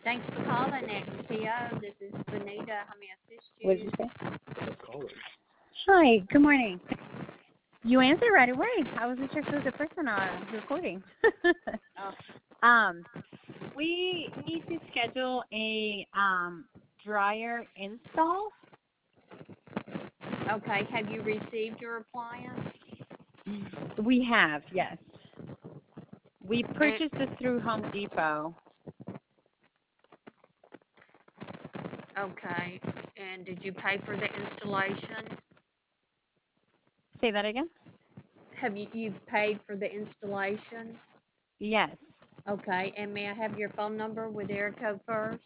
Thanks for calling XTO. This is Benita. How may I assist What did you you? say? Hi, good morning. You answered right away. I wasn't sure if it was a person on recording. Oh, um, we need to schedule a dryer install. okay. Have you received your appliance? We have, yes. We And, purchased this through Home Depot. okay. And did you pay for the installation? Say that again? Have you've paid for the installation? Yes. Okay. And may I have your phone number with area code first?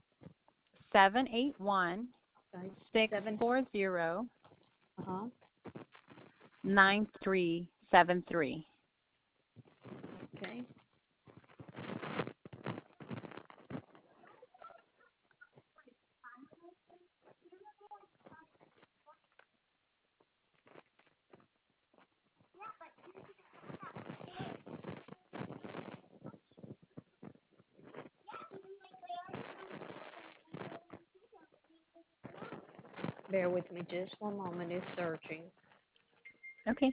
781 Okay. 640 Uh-huh. 9373. Okay. Bear with me just one moment. It's searching. Okay.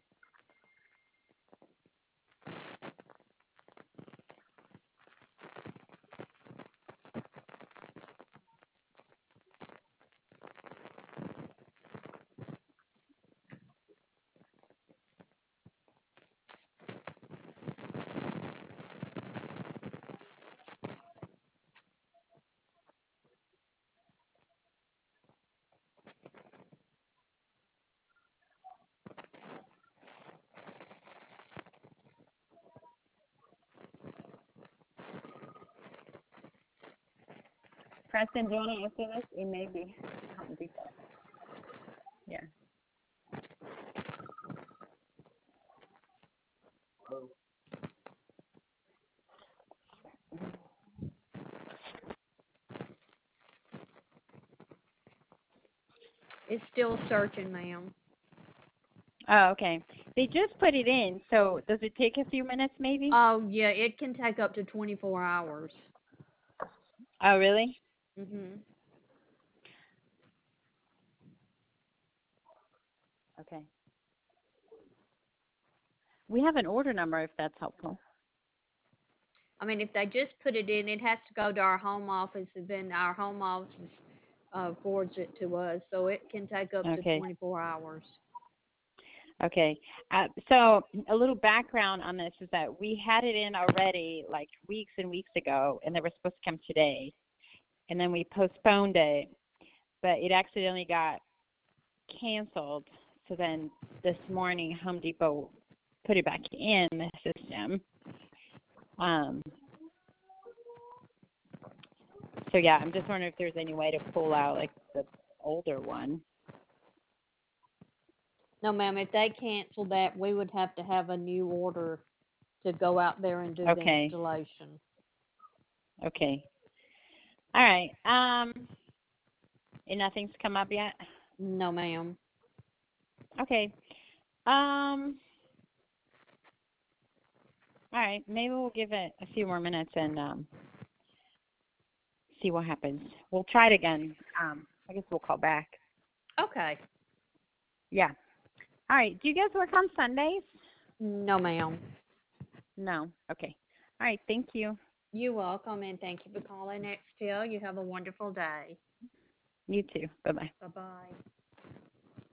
Preston, do you want to answer this? It may be Home Depot. Yeah. It's still searching, ma'am. Oh, okay. They just put it in, so does it take a few minutes maybe? Oh, yeah. It can take up to 24 hours. Oh, really? Mm-hmm. Okay. We have an order number if that's helpful. I mean, if they just put it in, it has to go to our home office, and then our home office forwards it to us. So it can take up to Okay. 24 hours. Okay. So a little background on this is that we had it in already like weeks and weeks ago, and they were supposed to come today, and then we postponed it, but it accidentally got canceled. So then this morning, Home Depot put it back in the system. So yeah, I'm just wondering if there's any way to pull out like the older one. No, ma'am. If they cancel that, we would have to have a new order to go out there and do the Okay. installation. Okay. All right. And nothing's come up yet? No, ma'am. Okay. All right. Maybe we'll give it a few more minutes and see what happens. We'll try it again. I guess we'll call back. Okay. Yeah. All right. Do you guys work on Sundays? No, ma'am. No. Okay. All right. Thank you. You're welcome, and thank you for calling XTL. You have a wonderful day. You too. Bye-bye. Bye-bye.